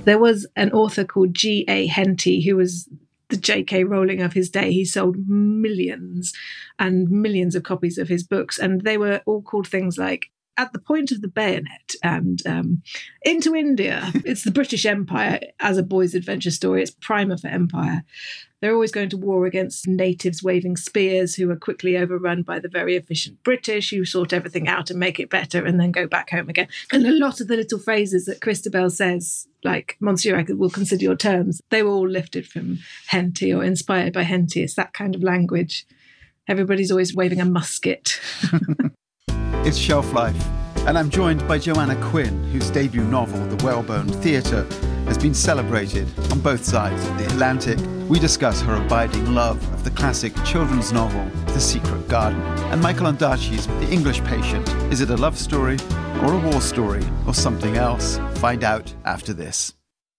There was an author called G.A. Henty who was the J.K. Rowling of his day. He sold millions and millions of copies of his books, and they were all called things like At the Point of the Bayonet and Into India. It's the British Empire as a boy's adventure story. It's primer for empire. They're always going to war against natives waving spears who are quickly overrun by the very efficient British who sort everything out and make it better and then go back home again. And a lot of the little phrases that Christabel says, like, Monsieur, I will consider your terms, they were all lifted from Henty or inspired by Henty. It's that kind of language. Everybody's always waving a musket. It's Shelf Life, and I'm joined by Joanna Quinn, whose debut novel, The Whalebone Theatre, has been celebrated on both sides of the Atlantic. We discuss her abiding love of the classic children's novel, The Secret Garden. And Michael Ondaatje's The English Patient. Is it a love story, or a war story, or something else? Find out after this.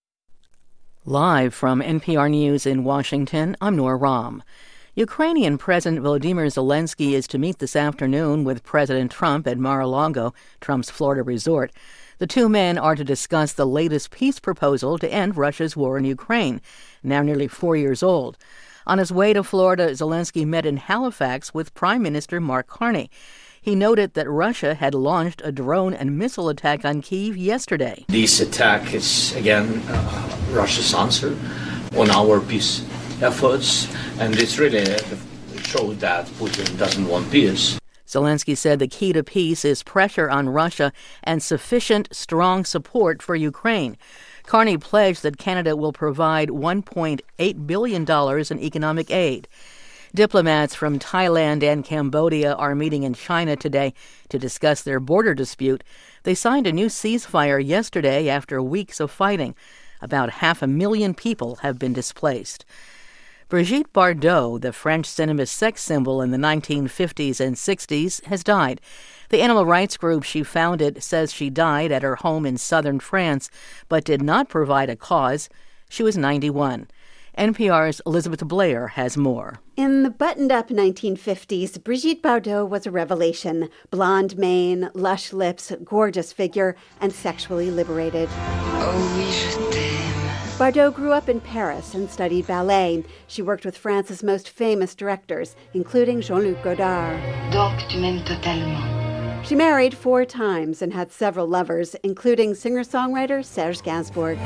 Live from NPR News in Washington, I'm Nora Rahm. Ukrainian President Volodymyr Zelensky is to meet this afternoon with President Trump at Mar-a-Lago, Trump's Florida resort. The two men are to discuss the latest peace proposal to end Russia's war in Ukraine, now nearly 4 years old. On his way to Florida, Zelensky met in Halifax with Prime Minister Mark Carney. He noted that Russia had launched a drone and missile attack on Kyiv yesterday. This attack is, again, Russia's answer on our peace efforts, and it's really showed that Putin doesn't want peace. Zelensky said the key to peace is pressure on Russia and sufficient, strong support for Ukraine. Carney pledged that Canada will provide $1.8 billion in economic aid. Diplomats from Thailand and Cambodia are meeting in China today to discuss their border dispute. They signed a new ceasefire yesterday after weeks of fighting. About 500,000 people have been displaced. Brigitte Bardot, the French cinema sex symbol in the 1950s and 60s, has died. The animal rights group she founded says she died at her home in southern France, but did not provide a cause. She was 91. NPR's Elizabeth Blair has more. In the buttoned-up 1950s, Brigitte Bardot was a revelation. Blonde mane, lush lips, gorgeous figure, and sexually liberated. Oh, oui, je t'aime. Bardot grew up in Paris and studied ballet. She worked with France's most famous directors, including Jean-Luc Godard. Donc tu m'aimes totalement. She married 4 times and had several lovers, including singer-songwriter Serge Gainsbourg.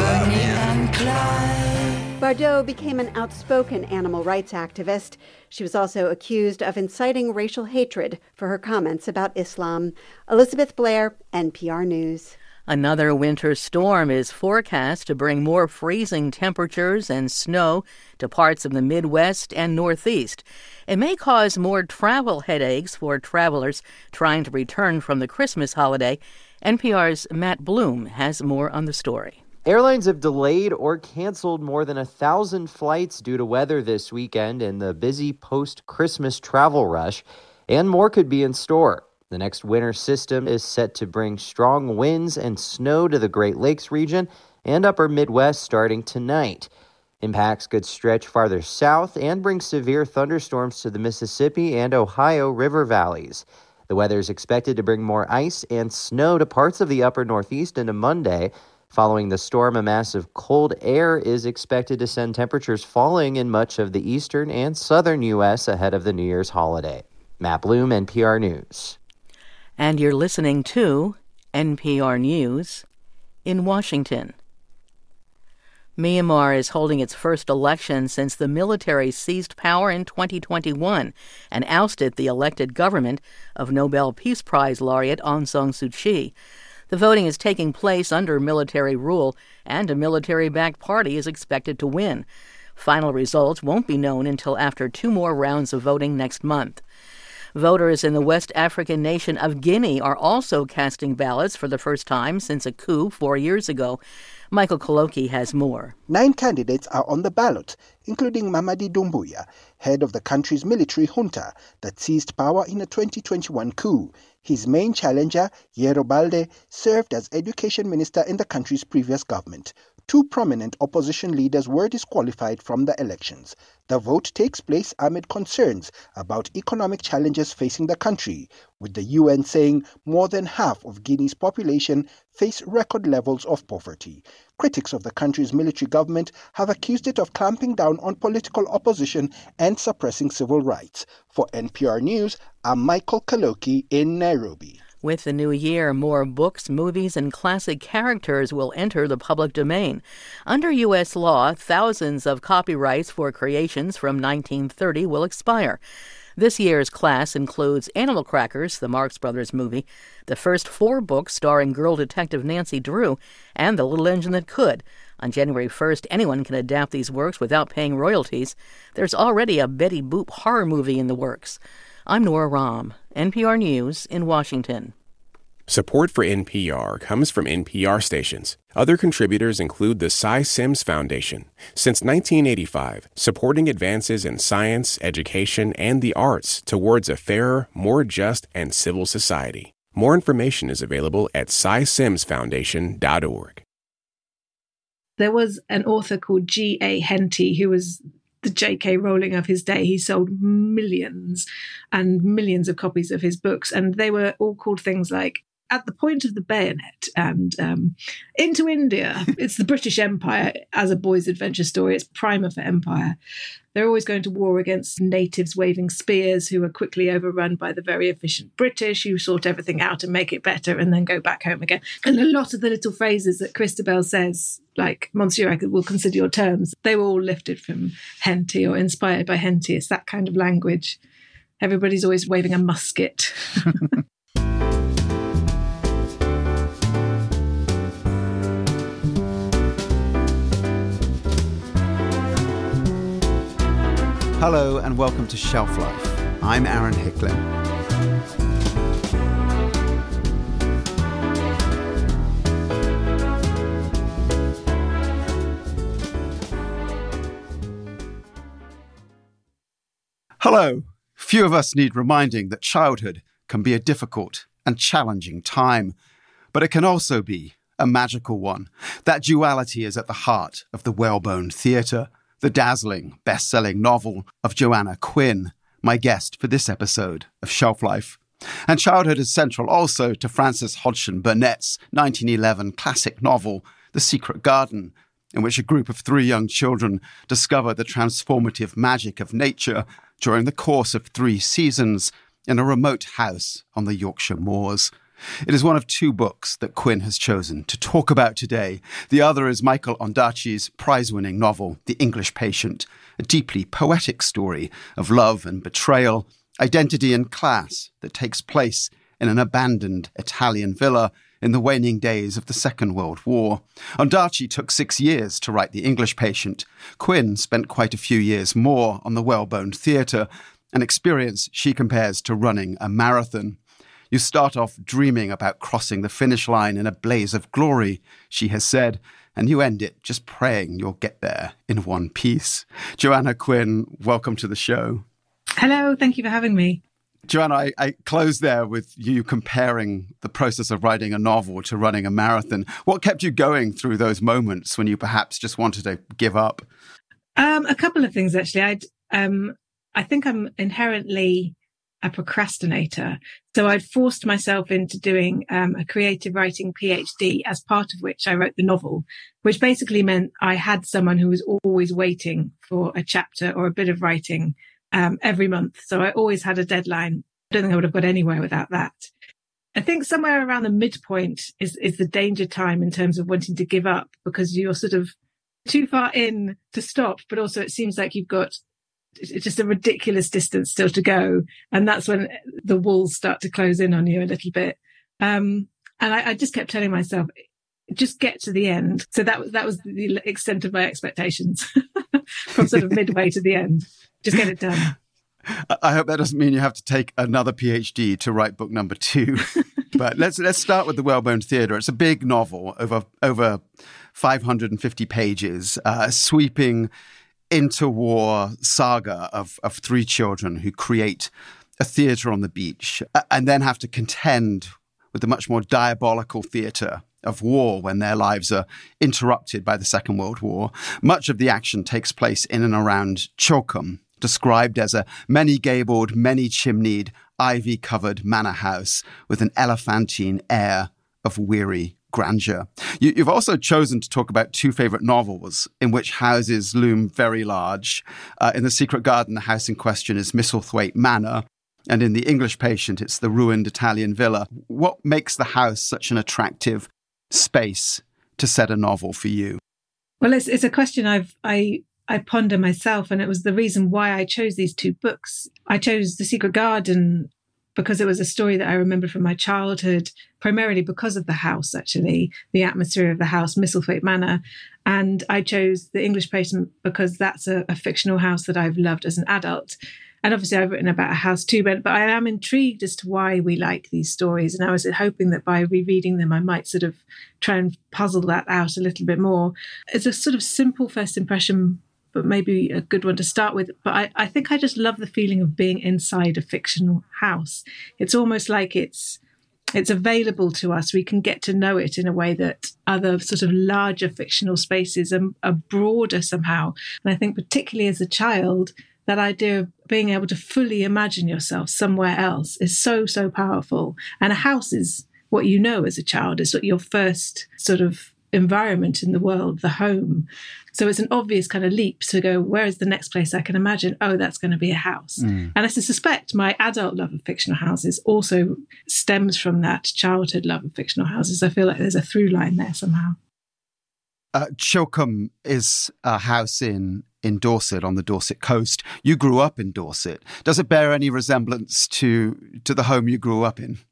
Bardot became an outspoken animal rights activist. She was also accused of inciting racial hatred for her comments about Islam. Elizabeth Blair, NPR News. Another winter storm is forecast to bring more freezing temperatures and snow to parts of the Midwest and Northeast. It may cause more travel headaches for travelers trying to return from the Christmas holiday. NPR's Matt Bloom has more on the story. Airlines have delayed or canceled more than 1,000 flights due to weather this weekend and the busy post-Christmas travel rush, and more could be in store. The next winter system is set to bring strong winds and snow to the Great Lakes region and upper Midwest starting tonight. Impacts could stretch farther south and bring severe thunderstorms to the Mississippi and Ohio River valleys. The weather is expected to bring more ice and snow to parts of the upper Northeast into Monday. Following the storm, a mass of cold air is expected to send temperatures falling in much of the eastern and southern U.S. ahead of the New Year's holiday. Matt Bloom, NPR News. And you're listening to NPR News in Washington. Myanmar is holding its first election since the military seized power in 2021 and ousted the elected government of Nobel Peace Prize laureate Aung San Suu Kyi. The voting is taking place under military rule, and a military-backed party is expected to win. Final results won't be known until after 2 more rounds of voting next month. Voters in the West African nation of Guinea are also casting ballots for the first time since a coup 4 years ago. Michael Koloki has more. 9 candidates are on the ballot, including Mamadi Doumbouya, head of the country's military junta that seized power in a 2021 coup. His main challenger, Yero Balde, served as education minister in the country's previous government. two prominent opposition leaders were disqualified from the elections. The vote takes place amid concerns about economic challenges facing the country, with the UN saying more than half of Guinea's population face record levels of poverty. Critics of the country's military government have accused it of clamping down on political opposition and suppressing civil rights. For NPR News, I'm Michael Kaloki in Nairobi. With the new year, more books, movies, and classic characters will enter the public domain. Under U.S. law, thousands of copyrights for creations from 1930 will expire. This year's class includes Animal Crackers, the Marx Brothers movie, the first 4 books starring girl detective Nancy Drew, and The Little Engine That Could. On January 1st, anyone can adapt these works without paying royalties. There's already a Betty Boop horror movie in the works. I'm Nora Rahm, NPR News in Washington. Support for NPR comes from NPR stations. Other contributors include the Cy Sims Foundation. Since 1985, supporting advances in science, education, and the arts towards a fairer, more just, and civil society. More information is available at cysimsfoundation.org. There was an author called G.A. Henty who was the J.K. Rowling of his day. He sold millions and millions of copies of his books, and they were all called things like At the Point of the Bayonet and Into India. It's the British Empire as a boy's adventure story. It's primer for empire. They're always going to war against natives waving spears who are quickly overrun by the very efficient British who sort everything out and make it better and then go back home again. And a lot of the little phrases that Christabel says, like, Monsieur, I will consider your terms, they were all lifted from Henty or inspired by Henty. It's that kind of language. Everybody's always waving a musket. Hello and welcome to Shelf Life. I'm Aaron Hicklin. Hello. Few of us need reminding that childhood can be a difficult and challenging time, but it can also be a magical one. That duality is at the heart of the Whalebone Theatre, the dazzling, best-selling novel of Joanna Quinn, my guest for this episode of Shelf Life. And childhood is central also to Frances Hodgson Burnett's 1911 classic novel, The Secret Garden, in which a group of 3 young children discover the transformative magic of nature during the course of 3 seasons in a remote house on the Yorkshire moors. It is one of 2 books that Quinn has chosen to talk about today. The other is Michael Ondaatje's prize-winning novel, The English Patient, a deeply poetic story of love and betrayal, identity and class that takes place in an abandoned Italian villa in the waning days of the Second World War. Ondaatje took 6 years to write The English Patient. Quinn spent quite a few years more on the Whalebone Theatre, an experience she compares to running a marathon. You start off dreaming about crossing the finish line in a blaze of glory, she has said, and you end it just praying you'll get there in one piece. Joanna Quinn, welcome to the show. Hello, thank you for having me. Joanna, I closed there with you comparing the process of writing a novel to running a marathon. What kept you going through those moments when you perhaps just wanted to give up? A couple of things, actually. I think I'm inherently a procrastinator. So I'd forced myself into doing a creative writing PhD, as part of which I wrote the novel, which basically meant I had someone who was always waiting for a chapter or a bit of writing every month. So I always had a deadline. I don't think I would have got anywhere without that. I think somewhere around the midpoint is the danger time in terms of wanting to give up, because you're sort of too far in to stop, but also it seems like you've got just a ridiculous distance still to go. And that's when the walls start to close in on you a little bit. And I just kept telling myself, just get to the end. So that was the extent of my expectations from sort of midway to the end. Just get it done. I hope that doesn't mean you have to take another PhD to write book number 2. But let's start with the Whalebone Theatre. It's a big novel over 550 pages, sweeping interwar saga of 3 children who create a theatre on the beach and then have to contend with the much more diabolical theatre of war when their lives are interrupted by the Second World War. Much of the action takes place in and around Chilcombe, described as a many-gabled, many-chimneyed, ivy-covered manor house with an elephantine air of weary grandeur. You've also chosen to talk about two favourite novels in which houses loom very large. In The Secret Garden, the house in question is Misselthwaite Manor, and in The English Patient, it's the ruined Italian villa. What makes the house such an attractive space to set a novel for you? Well, it's a question I ponder myself, and it was the reason why I chose these two books. I chose The Secret Garden because it was a story that I remember from my childhood, primarily because of the house, actually, the atmosphere of the house, Misselthwaite Manor. And I chose The English Patient because that's a fictional house that I've loved as an adult. And obviously I've written about a house too, but I am intrigued as to why we like these stories. And I was hoping that by rereading them, I might sort of try and puzzle that out a little bit more. It's a sort of simple first impression, but maybe a good one to start with. But I think I just love the feeling of being inside a fictional house. It's almost like it's available to us. We can get to know it in a way that other sort of larger fictional spaces are broader somehow. And I think particularly as a child, that idea of being able to fully imagine yourself somewhere else is so, so powerful. And a house is what you know as a child. It's your first sort of environment in the world, the home. So it's an obvious kind of leap to go, where is the next place I can imagine? Oh, that's going to be a house. And I suspect my adult love of fictional houses also stems from that childhood love of fictional houses. I feel like there's a through line there somehow. Chilcombe is a house in Dorset, on the Dorset coast. You grew up in Dorset. Does it bear any resemblance to the home you grew up in?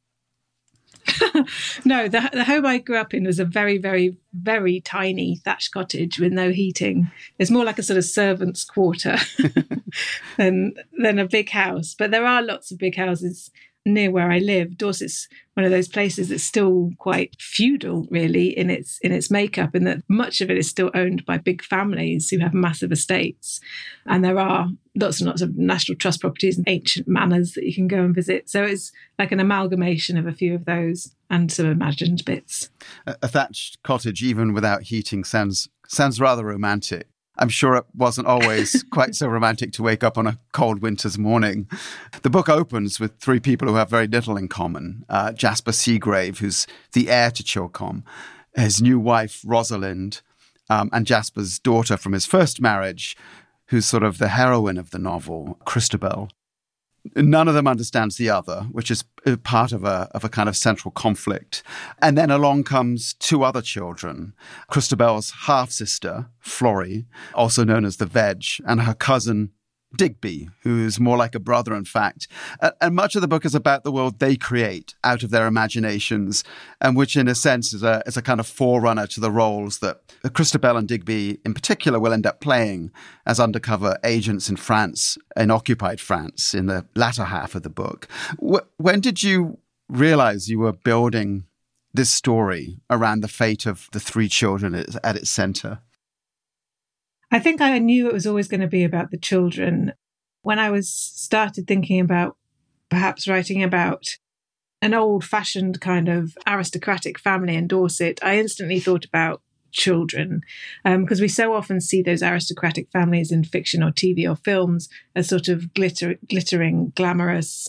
No, the home I grew up in was a very, very, very tiny thatched cottage with no heating. It's more like a sort of servant's quarter than a big house. But there are lots of big houses near where I live. Dorset's one of those places that's still quite feudal, really, in its makeup, in that much of it is still owned by big families who have massive estates. And there are lots and lots of National Trust properties and ancient manors that you can go and visit. So it's like an amalgamation of a few of those and some imagined bits. A thatched cottage, even without heating, sounds rather romantic. I'm sure it wasn't always quite so romantic to wake up on a cold winter's morning. The book opens with three people who have very little in common. Jasper Seagrave, who's the heir to Chilcombe, his new wife, Rosalind, and Jasper's daughter from his first marriage, who's sort of the heroine of the novel, Christabel. None of them understands the other, which is part of a kind of central conflict. And then along comes two other children, Christabel's half-sister, Florrie, also known as the Veg, and her cousin, Digby, who's more like a brother, in fact. And much of the book is about the world they create out of their imaginations, and which in a sense is a kind of forerunner to the roles that Christabel and Digby in particular will end up playing as undercover agents in France, in occupied France, in the latter half of the book. When did you realize you were building this story around the fate of the three children at its center? I think I knew it was always going to be about the children. When I started thinking about perhaps writing about an old-fashioned kind of aristocratic family in Dorset, I instantly thought about children, because we so often see those aristocratic families in fiction or TV or films as sort of glittering, glamorous,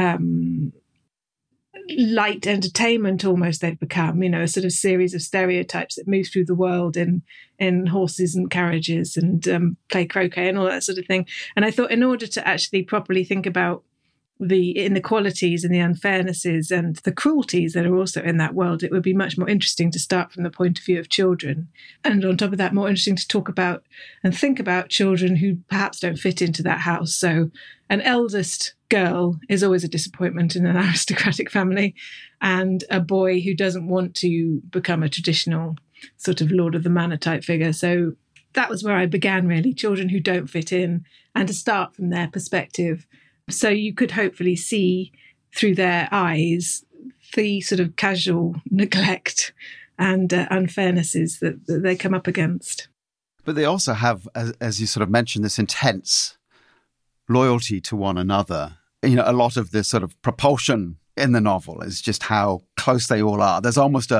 light entertainment almost they've become, a sort of series of stereotypes that move through the world in horses and carriages and play croquet and all that sort of thing. And I thought in order to actually properly think about the inequalities and the unfairnesses and the cruelties that are also in that world, it would be much more interesting to start from the point of view of children. And on top of that, more interesting to talk about and think about children who perhaps don't fit into that house. So an eldest girl is always a disappointment in an aristocratic family, and a boy who doesn't want to become a traditional sort of Lord of the Manor type figure. So that was where I began, really, children who don't fit in, and to start from their perspective. So you could hopefully see through their eyes the sort of casual neglect and unfairnesses that they come up against. But they also have, as you sort of mentioned, this intense loyalty to one another. A lot of the sort of propulsion in the novel is just how close they all are. There's almost a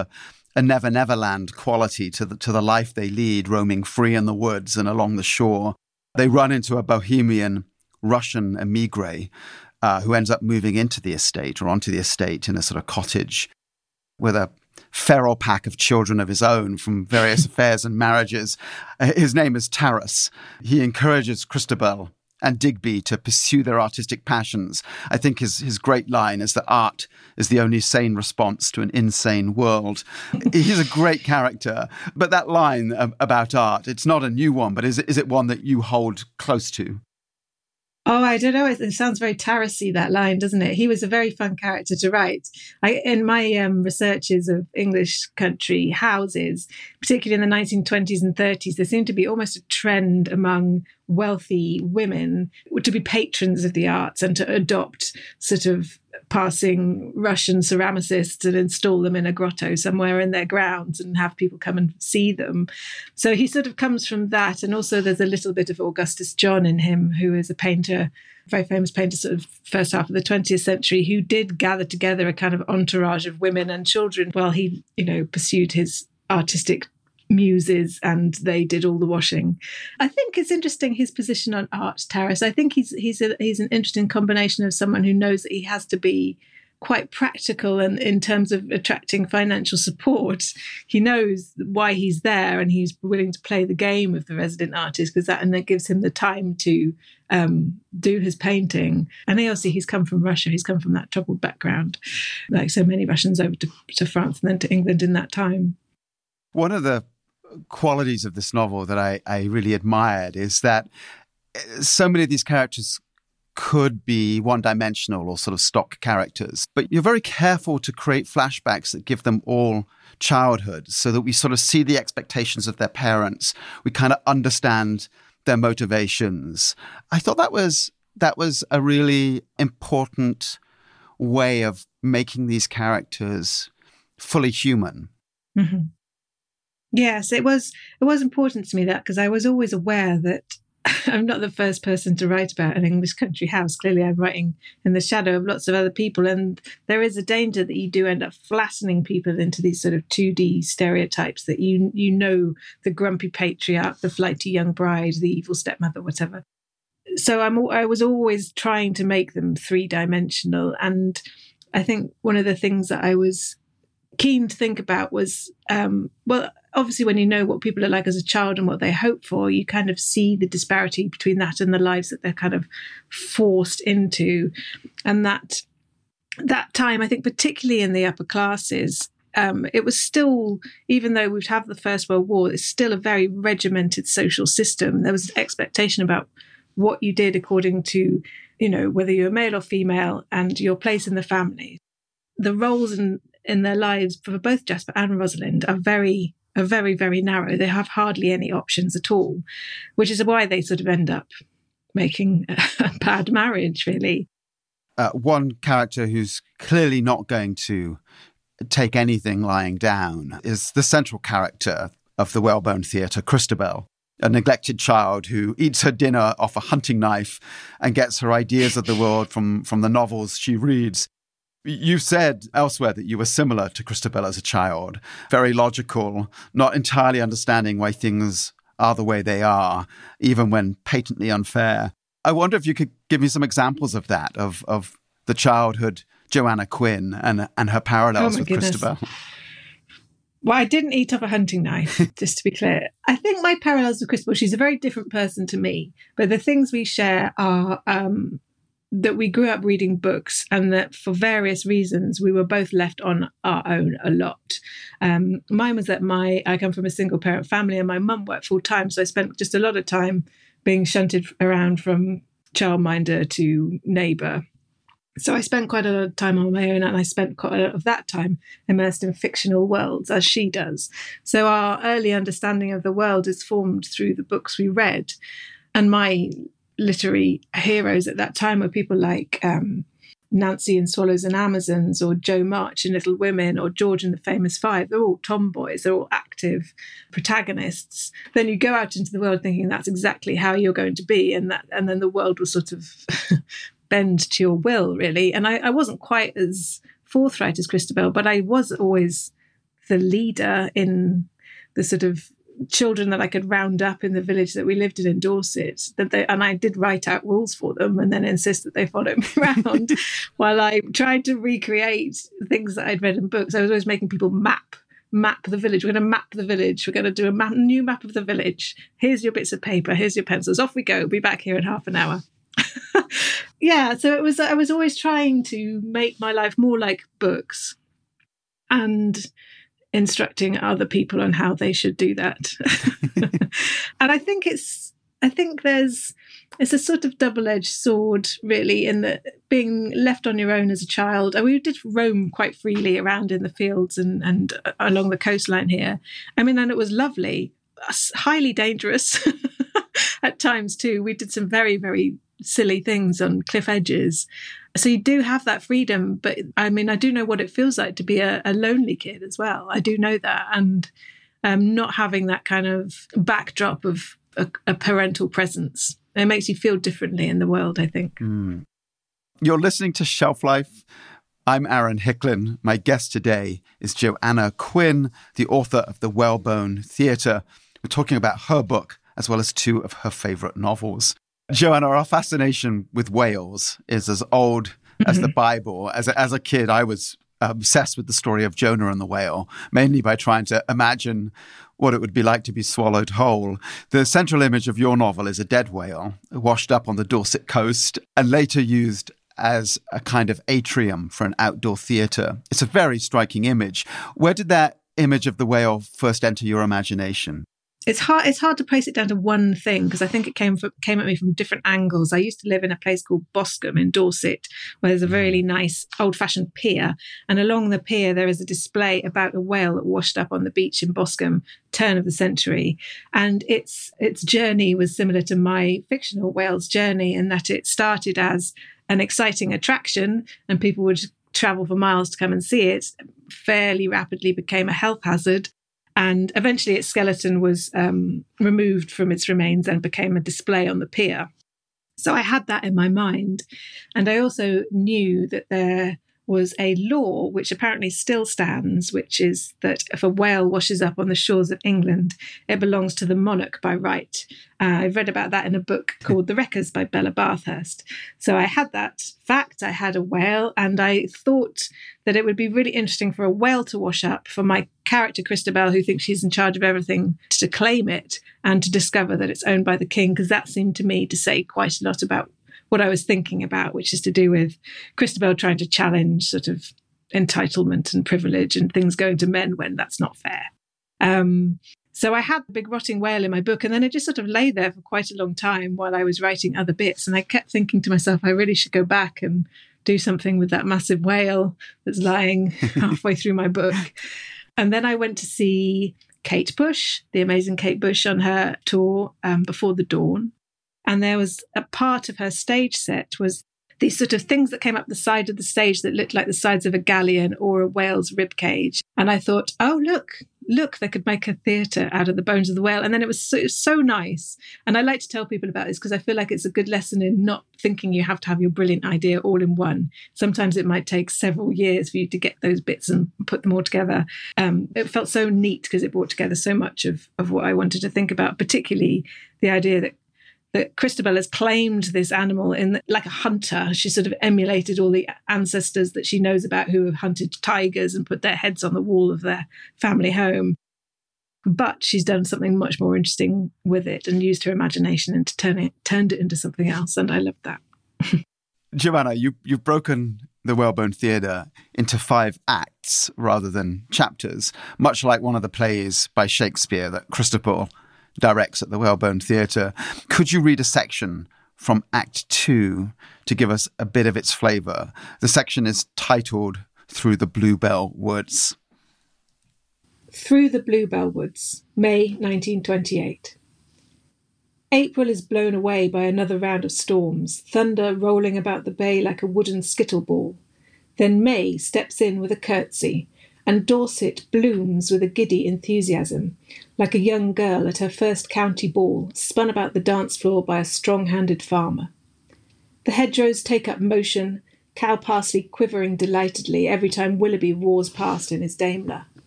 a Never Never Land quality to the life they lead, roaming free in the woods and along the shore. They run into a bohemian Russian emigre who ends up moving into the estate or onto the estate in a sort of cottage with a feral pack of children of his own from various affairs and marriages. His name is Taras. He encourages Christabel and Digby to pursue their artistic passions. I think his great line is that art is the only sane response to an insane world. He's a great character. But that line about art, it's not a new one, but is it one that you hold close to? Oh, I don't know. It sounds very Tarasy, that line, doesn't it? He was a very fun character to write. In my researches of English country houses, particularly in the 1920s and 30s, there seemed to be almost a trend among wealthy women to be patrons of the arts and to adopt sort of passing Russian ceramicists and install them in a grotto somewhere in their grounds and have people come and see them. So he sort of comes from that. And also there's a little bit of Augustus John in him, who is a painter, very famous painter, sort of first half of the 20th century, who did gather together a kind of entourage of women and children while he, pursued his artistic muses and they did all the washing. I think it's interesting, his position on art, Taras. I think he's an interesting combination of someone who knows that he has to be quite practical and in terms of attracting financial support. He knows why he's there and he's willing to play the game of the resident artist and that gives him the time to do his painting. And he's come from Russia. He's come from that troubled background, like so many Russians over to France and then to England in that time. One of the qualities of this novel that I really admired is that so many of these characters could be one-dimensional or sort of stock characters, but you're very careful to create flashbacks that give them all childhood so that we sort of see the expectations of their parents. We kind of understand their motivations. I thought that was a really important way of making these characters fully human. Mm-hmm. Yes, it was important to me that, because I was always aware that I'm not the first person to write about an English country house. Clearly, I'm writing in the shadow of lots of other people, and there is a danger that you do end up flattening people into these sort of 2D stereotypes that the grumpy patriarch, the flighty young bride, the evil stepmother, whatever. So I was always trying to make them three-dimensional, and I think one of the things that I was keen to think about was, obviously when you know what people are like as a child and what they hope for, you kind of see the disparity between that and the lives that they're kind of forced into. And that time, I think particularly in the upper classes, it was still, even though we'd have the First World War, it's still a very regimented social system. There was an expectation about what you did according to, whether you were male or female and your place in the family. The roles in their lives for both Jasper and Rosalind are very, very narrow. They have hardly any options at all, which is why they sort of end up making a bad marriage, really. One character who's clearly not going to take anything lying down is the central character of the Whalebone Theatre, Christabel, a neglected child who eats her dinner off a hunting knife and gets her ideas of the world from the novels she reads. You've said elsewhere that you were similar to Christabel as a child, very logical, not entirely understanding why things are the way they are, even when patently unfair. I wonder if you could give me some examples of that, of the childhood Joanna Quinn and her parallels with Christabel. Well, I didn't eat off a hunting knife, just to be clear. I think my parallels with Christabel, she's a very different person to me, but the things we share are that we grew up reading books and that for various reasons we were both left on our own a lot. Mine was that I come from a single parent family and my mum worked full time, so I spent just a lot of time being shunted around from childminder to neighbour. So I spent quite a lot of time on my own, and I spent quite a lot of that time immersed in fictional worlds, as she does. So our early understanding of the world is formed through the books we read. And my literary heroes at that time were people like Nancy in Swallows and Amazons, or Jo March in Little Women, or George in The Famous Five. They're all tomboys. They're all active protagonists. Then you go out into the world thinking that's exactly how you're going to be, and then the world will sort of bend to your will, really. And I wasn't quite as forthright as Christabel, but I was always the leader in the sort of children that I could round up in the village that we lived in Dorset, and I did write out rules for them and then insist that they followed me around while I tried to recreate things that I'd read in books. I was always making people map the village. We're going to map the village. We're going to do a new map of the village. Here's your bits of paper. Here's your pencils. Off we go. Be back here in half an hour. Yeah, so I was always trying to make my life more like books and instructing other people on how they should do that. And I think it's a sort of double-edged sword, really, in that being left on your own as a child. And we did roam quite freely around in the fields and along the coastline here. I mean, and it was lovely, highly dangerous at times too. We did some very, very silly things on cliff edges. So you do have that freedom. But I mean, I do know what it feels like to be a lonely kid as well. I do know that. And not having that kind of backdrop of a parental presence. It makes you feel differently in the world, I think. Mm. You're listening to Shelf Life. I'm Aaron Hicklin. My guest today is Joanna Quinn, the author of The Whalebone Theatre. We're talking about her book, as well as two of her favourite novels. Joanna, our fascination with whales is as old as the Bible. As a kid, I was obsessed with the story of Jonah and the whale, mainly by trying to imagine what it would be like to be swallowed whole. The central image of your novel is a dead whale washed up on the Dorset coast and later used as a kind of atrium for an outdoor theatre. It's a very striking image. Where did that image of the whale first enter your imagination? It's hard to place it down to one thing, because I think it came at me from different angles. I used to live in a place called Boscombe in Dorset, where there's a really nice old-fashioned pier. And along the pier, there is a display about a whale that washed up on the beach in Boscombe, turn of the century. And its journey was similar to my fictional whale's journey, in that it started as an exciting attraction and people would travel for miles to come and see it, fairly rapidly became a health hazard. And eventually its skeleton was removed from its remains and became a display on the pier. So I had that in my mind. And I also knew that there was a law which apparently still stands, which is that if a whale washes up on the shores of England, it belongs to the monarch by right. I've read about that in a book called The Wreckers by Bella Bathurst. So I had that fact, I had a whale, and I thought that it would be really interesting for a whale to wash up, for my character Christabel, who thinks she's in charge of everything, to claim it and to discover that it's owned by the king, because that seemed to me to say quite a lot about what I was thinking about, which is to do with Christabel trying to challenge sort of entitlement and privilege and things going to men when that's not fair. So I had the big rotting whale in my book, and then it just sort of lay there for quite a long time while I was writing other bits. And I kept thinking to myself, I really should go back and do something with that massive whale that's lying halfway through my book. And then I went to see Kate Bush, the amazing Kate Bush, on her tour Before the Dawn. And there was a part of her stage set was these sort of things that came up the side of the stage that looked like the sides of a galleon or a whale's rib cage. And I thought, oh, look, they could make a theatre out of the bones of the whale. And then it was so nice. And I like to tell people about this because I feel like it's a good lesson in not thinking you have to have your brilliant idea all in one. Sometimes it might take several years for you to get those bits and put them all together. It felt so neat because it brought together so much of what I wanted to think about, particularly the idea that Christabel has claimed this animal like a hunter. She sort of emulated all the ancestors that she knows about who have hunted tigers and put their heads on the wall of their family home. But she's done something much more interesting with it and used her imagination and turned it into something else. And I loved that. Joanna, you've broken the Whalebone Theatre into 5 acts rather than chapters, much like one of the plays by Shakespeare that Christabel directs at the Whalebone Theatre. Could you read a section from Act 2 to give us a bit of its flavour? The section is titled Through the Bluebell Woods. Through the Bluebell Woods, May 1928. April is blown away by another round of storms, thunder rolling about the bay like a wooden skittleball. Then May steps in with a curtsy, and Dorset blooms with a giddy enthusiasm, like a young girl at her first county ball, spun about the dance floor by a strong-handed farmer. The hedgerows take up motion, cow parsley quivering delightedly every time Willoughby roars past in his Daimler.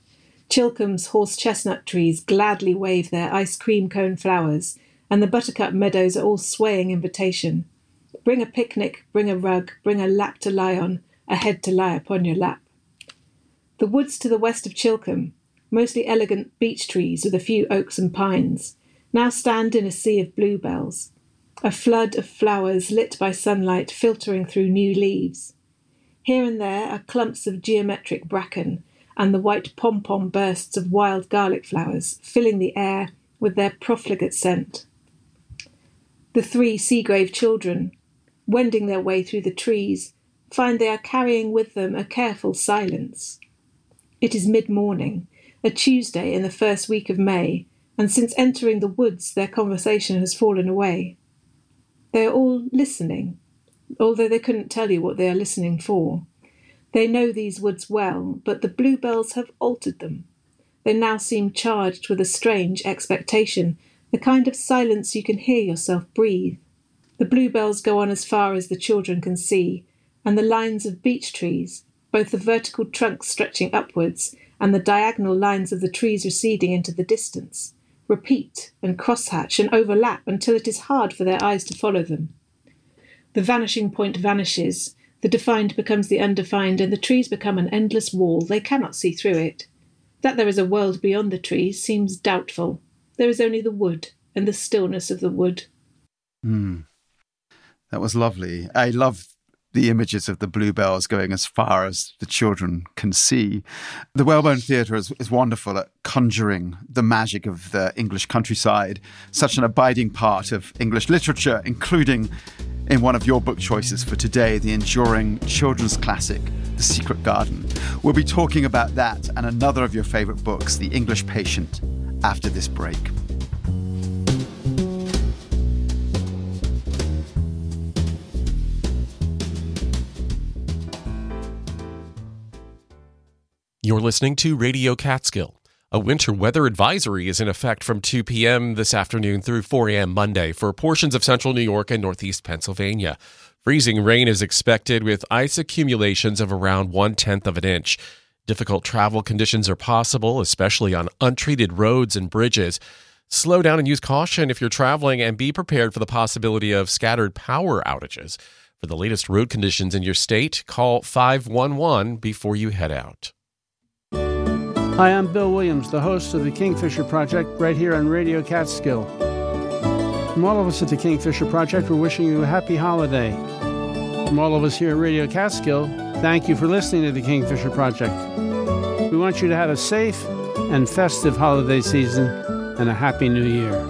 Chilcomb's horse chestnut trees gladly wave their ice cream cone flowers, and the buttercup meadows are all swaying invitation. Bring a picnic, bring a rug, bring a lap to lie on, a head to lie upon your lap. The woods to the west of Chilcombe, mostly elegant beech trees with a few oaks and pines, now stand in a sea of bluebells, a flood of flowers lit by sunlight filtering through new leaves. Here and there are clumps of geometric bracken and the white pom-pom bursts of wild garlic flowers filling the air with their profligate scent. The 3 Seagrave children, wending their way through the trees, find they are carrying with them a careful silence. It is mid-morning, a Tuesday in the first week of May, and since entering the woods their conversation has fallen away. They are all listening, although they couldn't tell you what they are listening for. They know these woods well, but the bluebells have altered them. They now seem charged with a strange expectation, the kind of silence you can hear yourself breathe. The bluebells go on as far as the children can see, and the lines of beech trees, both the vertical trunks stretching upwards and the diagonal lines of the trees receding into the distance, repeat and crosshatch and overlap until it is hard for their eyes to follow them. The vanishing point vanishes, the defined becomes the undefined, and the trees become an endless wall. They cannot see through it. That there is a world beyond the trees seems doubtful. There is only the wood and the stillness of the wood. That was lovely. I love the images of the bluebells going as far as the children can see. The Whalebone Theatre is wonderful at conjuring the magic of the English countryside, such an abiding part of English literature, including in one of your book choices for today, the enduring children's classic, The Secret Garden. We'll be talking about that and another of your favourite books, The English Patient, after this break. You're listening to Radio Catskill. A winter weather advisory is in effect from 2 p.m. this afternoon through 4 a.m. Monday for portions of central New York and northeast Pennsylvania. Freezing rain is expected with ice accumulations of around 1/10 of an inch. Difficult travel conditions are possible, especially on untreated roads and bridges. Slow down and use caution if you're traveling, and be prepared for the possibility of scattered power outages. For the latest road conditions in your state, call 511 before you head out. Hi, I'm Bill Williams, the host of the Kingfisher Project, right here on Radio Catskill. From all of us at the Kingfisher Project, we're wishing you a happy holiday. From all of us here at Radio Catskill, thank you for listening to the Kingfisher Project. We want you to have a safe and festive holiday season and a happy new year.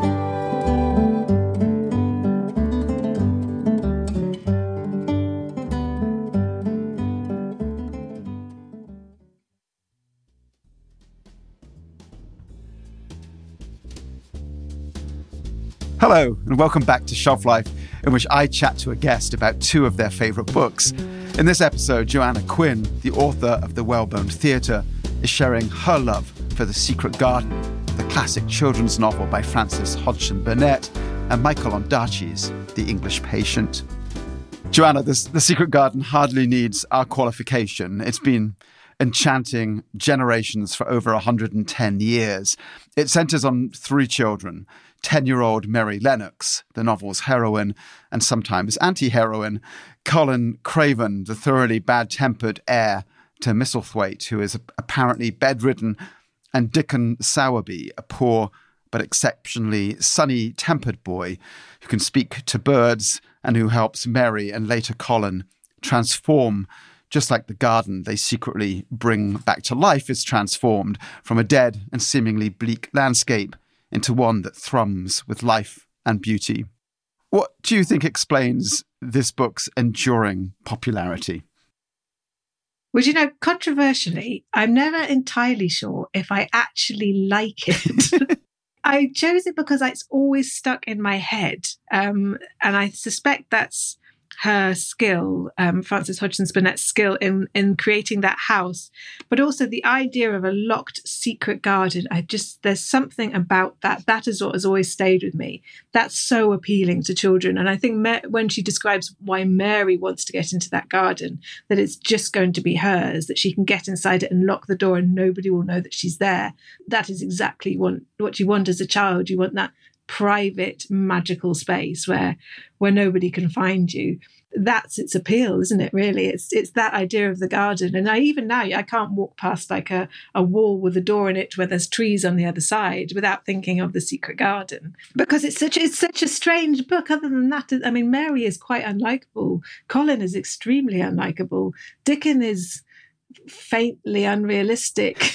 Hello, and welcome back to Shelf Life, in which I chat to a guest about 2 of their favourite books. In this episode, Joanna Quinn, the author of The Whalebone Theatre, is sharing her love for The Secret Garden, the classic children's novel by Frances Hodgson Burnett, and Michael Ondaatje's The English Patient. Joanna, The Secret Garden hardly needs our qualification. It's been enchanting generations for over 110 years. It centres on 3 children: 10-year-old Mary Lennox, the novel's heroine and sometimes anti-heroine; Colin Craven, the thoroughly bad-tempered heir to Misselthwaite, who is apparently bedridden; and Dickon Sowerby, a poor but exceptionally sunny-tempered boy who can speak to birds and who helps Mary and later Colin transform, just like the garden they secretly bring back to life is transformed from a dead and seemingly bleak landscape into one that thrums with life and beauty. What do you think explains this book's enduring popularity? Well, controversially, I'm never entirely sure if I actually like it. I chose it because it's always stuck in my head. And I suspect that's her skill, Frances Hodgson Burnett's skill in creating that house, but also the idea of a locked secret garden. There's something about that. That is what has always stayed with me. That's so appealing to children. And I think when she describes why Mary wants to get into that garden, that it's just going to be hers, that she can get inside it and lock the door and nobody will know that she's there. That is exactly what you want as a child. You want that private, magical space where nobody can find you. That's its appeal, isn't it, really? It's that idea of the garden. And even now, I can't walk past like a wall with a door in it where there's trees on the other side without thinking of the secret garden. Because it's such a strange book. Other than that, I mean, Mary is quite unlikable. Colin is extremely unlikable. Dickon is faintly unrealistic.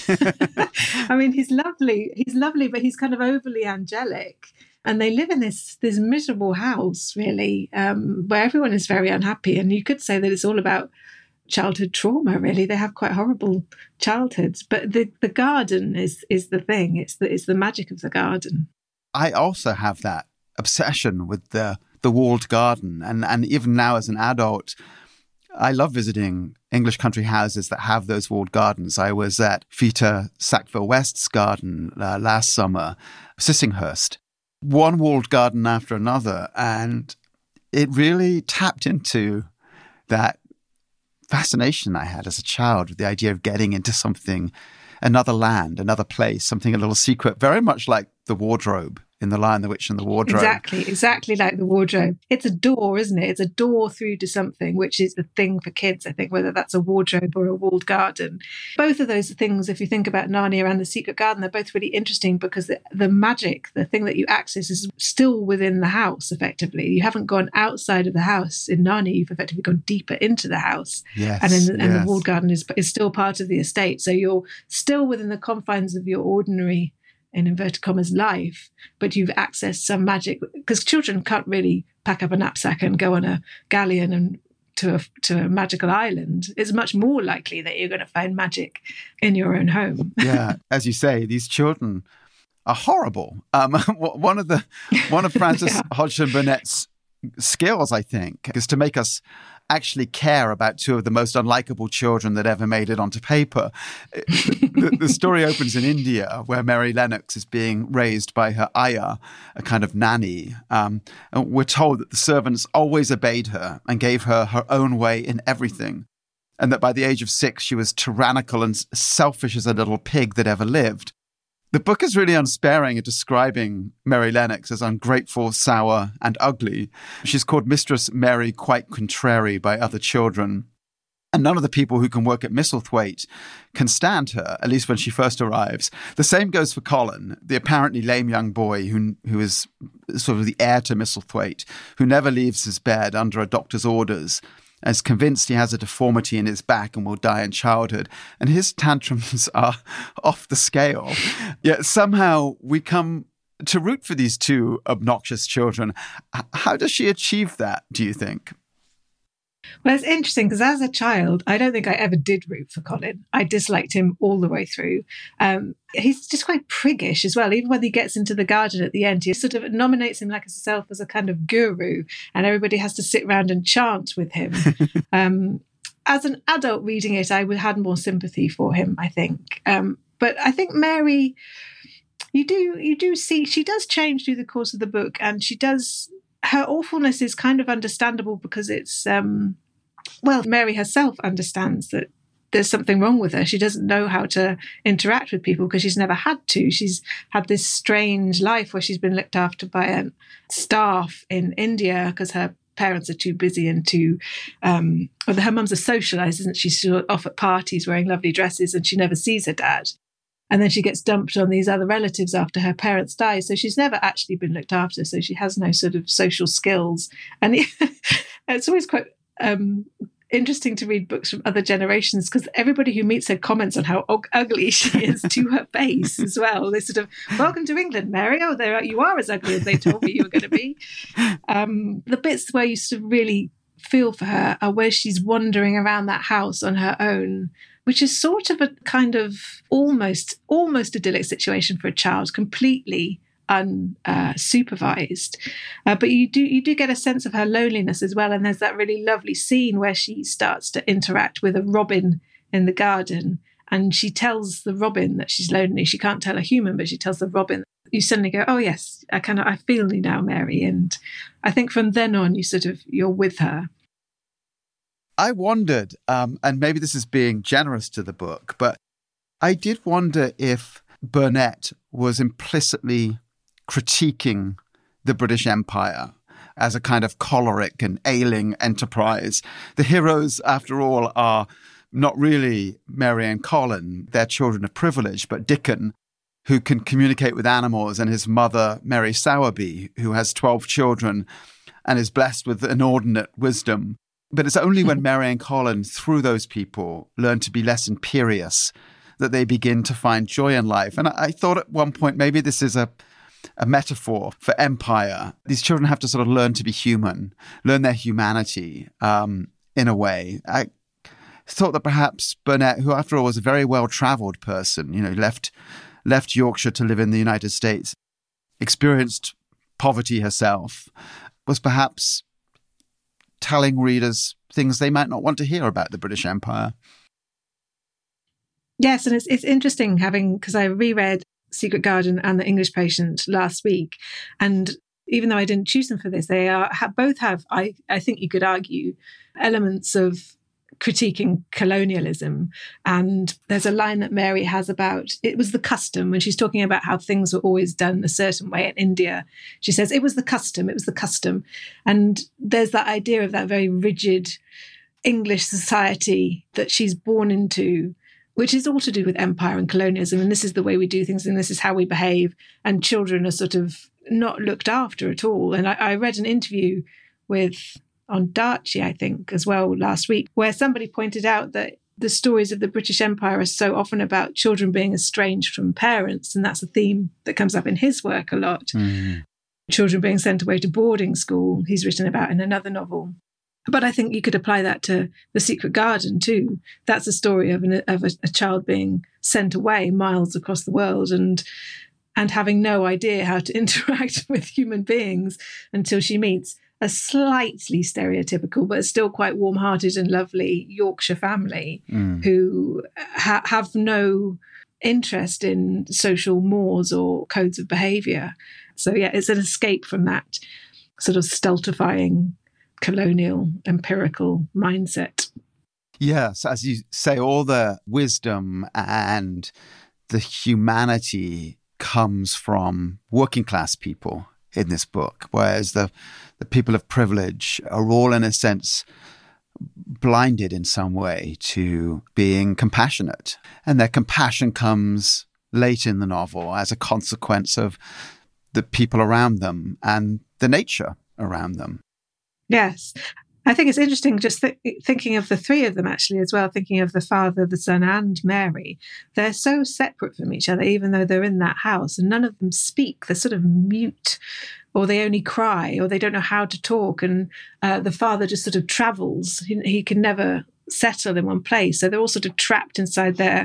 I mean, he's lovely, but he's kind of overly angelic. And they live in this miserable house, really, where everyone is very unhappy. And you could say that it's all about childhood trauma, really. They have quite horrible childhoods. But the garden is the thing. It's the magic of the garden. I also have that obsession with the walled garden. And even now as an adult, I love visiting English country houses that have those walled gardens. I was at Fita Sackville West's garden last summer, Sissinghurst. One walled garden after another, and it really tapped into that fascination I had as a child with the idea of getting into something, another land, another place, something a little secret, very much like the wardrobe in The Lion, the Witch and the Wardrobe. Exactly like the wardrobe. It's a door, isn't it? It's a door through to something, which is the thing for kids, I think, whether that's a wardrobe or a walled garden. Both of those things, if you think about Narnia and the Secret Garden, they're both really interesting because the magic, the thing that you access, is still within the house, effectively. You haven't gone outside of the house. In Narnia, you've effectively gone deeper into the house. Yes, and the walled garden is still part of the estate. So you're still within the confines of your ordinary, in inverted commas, life, but you've accessed some magic, because children can't really pack up a knapsack and go on a galleon and to a magical island. It's much more likely that you're going to find magic in your own home. Yeah, as you say, these children are horrible. One of Frances Hodgson Burnett's skills, I think, is to make us actually care about two of the most unlikable children that ever made it onto paper. The story opens in India, where Mary Lennox is being raised by her ayah, a kind of nanny. And we're told that the servants always obeyed her and gave her her own way in everything, and that by the age of 6, she was tyrannical and selfish as a little pig that ever lived. The book is really unsparing at describing Mary Lennox as ungrateful, sour, and ugly. She's called Mistress Mary Quite Contrary by other children. And none of the people who can work at Misselthwaite can stand her, at least when she first arrives. The same goes for Colin, the apparently lame young boy who is sort of the heir to Misselthwaite, who never leaves his bed under a doctor's orders, is convinced he has a deformity in his back and will die in childhood. And his tantrums are off the scale. Yet somehow we come to root for these two obnoxious children. How does she achieve that, do you think? Well, it's interesting because as a child, I don't think I ever did root for Colin. I disliked him all the way through. He's just quite priggish as well. Even when he gets into the garden at the end, he sort of nominates himself as a kind of guru, and everybody has to sit around and chant with him. As an adult reading it, I had more sympathy for him, I think. But I think Mary, you do see, she does change through the course of the book, and she does. Her awfulness is kind of understandable because it's, Mary herself understands that there's something wrong with her. She doesn't know how to interact with people because she's never had to. She's had this strange life where she's been looked after by a staff in India because her parents are too busy and her mum's a socialite, isn't she? She's off at parties wearing lovely dresses and she never sees her dad. And then she gets dumped on these other relatives after her parents die. So she's never actually been looked after. So she has no sort of social skills. And it's always quite interesting to read books from other generations because everybody who meets her comments on how ugly she is to her face as well. They sort of, welcome to England, Mary. Oh, you are as ugly as they told me you were going to be. The bits where you sort of really feel for her are where she's wandering around that house on her own, which is sort of a kind of almost idyllic situation for a child, completely unsupervised. But you do get a sense of her loneliness as well. And there's that really lovely scene where she starts to interact with a robin in the garden. And she tells the robin that she's lonely. She can't tell a human, but she tells the robin. You suddenly go, oh yes, I feel you now, Mary. And I think from then on, you're with her. I wondered, and maybe this is being generous to the book, but I did wonder if Burnett was implicitly critiquing the British Empire as a kind of choleric and ailing enterprise. The heroes, after all, are not really Mary and Colin. They're children of privilege, but Dickon, who can communicate with animals, and his mother, Mary Sowerby, who has 12 children and is blessed with inordinate wisdom. But it's only when Mary and Colin, through those people, learn to be less imperious that they begin to find joy in life. And I thought at one point, maybe this is a metaphor for empire. These children have to sort of learn to be human, learn their humanity in a way. I thought that perhaps Burnett, who after all was a very well-travelled person, left Yorkshire to live in the United States, experienced poverty herself, was perhaps telling readers things they might not want to hear about the British Empire. Yes, and it's interesting because I reread Secret Garden and The English Patient last week, and even though I didn't choose them for this, they both have, I think you could argue, elements of critiquing colonialism. And there's a line that Mary has about, it was the custom, when she's talking about how things were always done a certain way in India. She says, it was the custom. And there's that idea of that very rigid English society that she's born into, which is all to do with empire and colonialism. And this is the way we do things, and this is how we behave. And children are sort of not looked after at all. And I read an interview on Darchie, I think, as well last week, where somebody pointed out that the stories of the British Empire are so often about children being estranged from parents. And that's a theme that comes up in his work a lot. Mm. Children being sent away to boarding school, he's written about in another novel. But I think you could apply that to The Secret Garden too. That's a story of a child being sent away miles across the world and having no idea how to interact with human beings until she meets a slightly stereotypical, but still quite warm-hearted and lovely Yorkshire family who have no interest in social mores or codes of behaviour. So yeah, it's an escape from that sort of stultifying colonial empirical mindset. Yes, as you say, all the wisdom and the humanity comes from working class people in this book, whereas the people of privilege are all, in a sense, blinded in some way to being compassionate. And their compassion comes late in the novel as a consequence of the people around them and the nature around them. Yes. I think it's interesting just thinking of the three of them actually as well, thinking of the father, the son and Mary. They're so separate from each other, even though they're in that house, and none of them speak. They're sort of mute, or they only cry, or they don't know how to talk. And the father just sort of travels. He can never settle in one place. So they're all sort of trapped inside their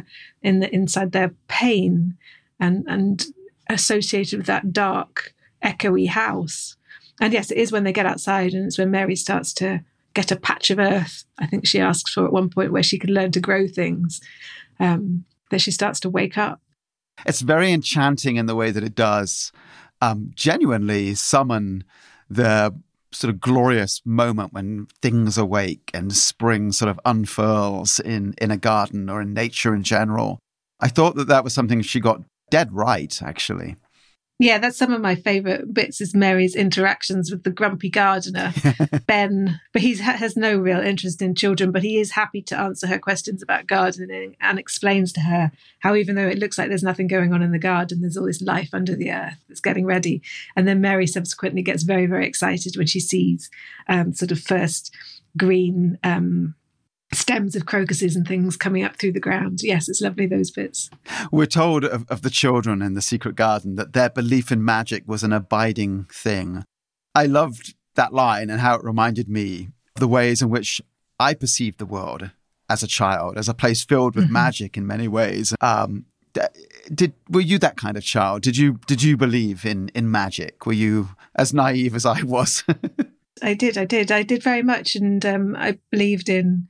pain and associated with that dark, echoey house. And yes, it is when they get outside, and it's when Mary starts to get a patch of earth, I think she asks for at one point, where she can learn to grow things, that she starts to wake up. It's very enchanting in the way that it does genuinely summon the sort of glorious moment when things awake and spring sort of unfurls in a garden or in nature in general. I thought that was something she got dead right, actually. Yeah, that's some of my favourite bits is Mary's interactions with the grumpy gardener, Ben. But he has no real interest in children, but he is happy to answer her questions about gardening and explains to her how even though it looks like there's nothing going on in the garden, there's all this life under the earth that's getting ready. And then Mary subsequently gets very, very excited when she sees sort of first green stems of crocuses and things coming up through the ground. Yes, it's lovely, those bits. We're told of the children in The Secret Garden that their belief in magic was an abiding thing. I loved that line and how it reminded me of the ways in which I perceived the world as a child, as a place filled with magic in many ways. Were you that kind of child? Did you believe in magic? Were you as naive as I was? I did very much. And I believed in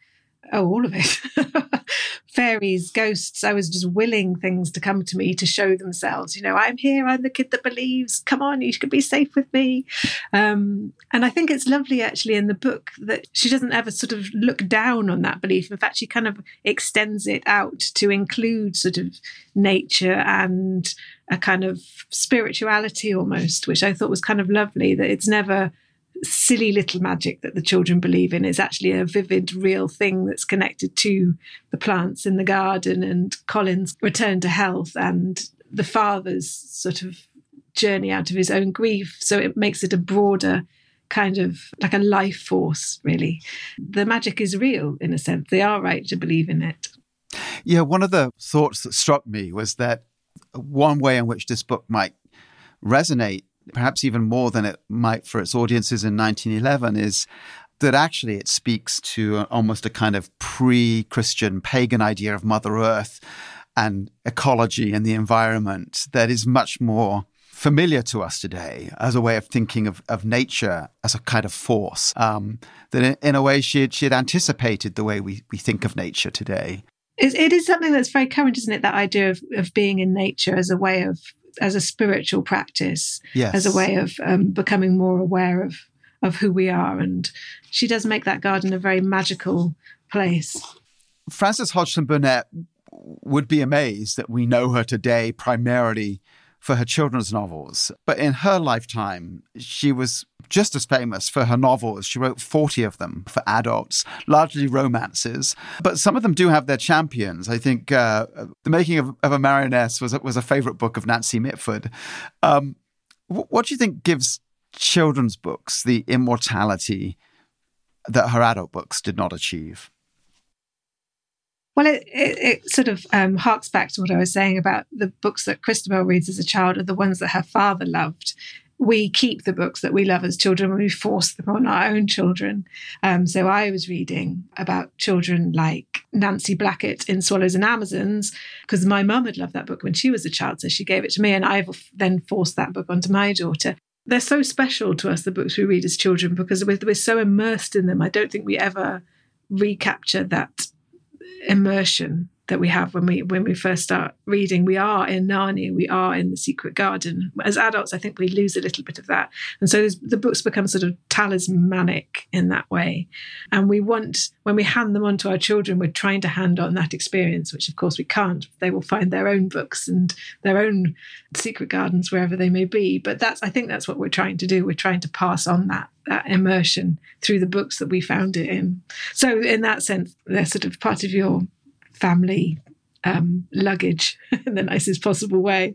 Oh, all of it. Fairies, ghosts. I was just willing things to come to me to show themselves. I'm here. I'm the kid that believes. Come on, you could be safe with me. And I think it's lovely, actually, in the book that she doesn't ever sort of look down on that belief. In fact, she kind of extends it out to include sort of nature and a kind of spirituality almost, which I thought was kind of lovely, that it's never silly little magic that the children believe in. It's actually a vivid, real thing that's connected to the plants in the garden and Colin's return to health and the father's sort of journey out of his own grief. So it makes it a broader kind of like a life force, really. The magic is real, in a sense. They are right to believe in it. Yeah, one of the thoughts that struck me was that one way in which this book might resonate, perhaps even more than it might for its audiences in 1911, is that actually it speaks to almost a kind of pre-Christian pagan idea of Mother Earth and ecology and the environment that is much more familiar to us today as a way of thinking of nature as a kind of force, that in a way she had anticipated the way we think of nature today. It is something that's very current, isn't it? That idea of being in nature as a spiritual practice, yes, as a way of becoming more aware of who we are. And she does make that garden a very magical place. Frances Hodgson Burnett would be amazed that we know her today primarily for her children's novels. But in her lifetime, she was just as famous for her novels. She wrote 40 of them for adults, largely romances. But some of them do have their champions. I think The Making of a Marioness was a favourite book of Nancy Mitford. What do you think gives children's books the immortality that her adult books did not achieve? Well, it sort of harks back to what I was saying about the books that Christabel reads as a child are the ones that her father loved. We keep the books that we love as children when we force them on our own children. So I was reading about children like Nancy Blackett in Swallows and Amazons because my mum had loved that book when she was a child, so she gave it to me, and I've then forced that book onto my daughter. They're so special to us, the books we read as children, because we're so immersed in them. I don't think we ever recapture that immersion that we have when we first start reading. We are in Narnia, we are in the Secret Garden. As adults, I think we lose a little bit of that. And so the books become sort of talismanic in that way. And we want, when we hand them on to our children, we're trying to hand on that experience, which of course we can't. They will find their own books and their own secret gardens wherever they may be. But I think that's what we're trying to do. We're trying to pass on that immersion through the books that we found it in. So in that sense, they're sort of part of your family luggage in the nicest possible way.